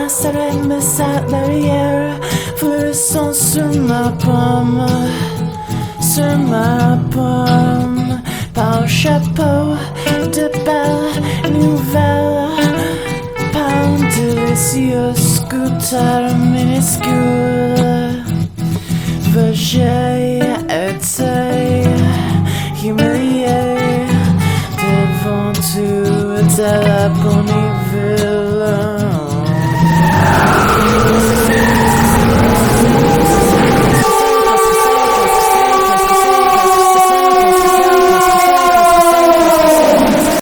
passerelle me sa derrière, fluorescent sur ma pomme, sur ma pomme. Par chapeau de belle nouvelle, par un délicieux scooter minuscule. J'ai été humilié devant tout de la bonne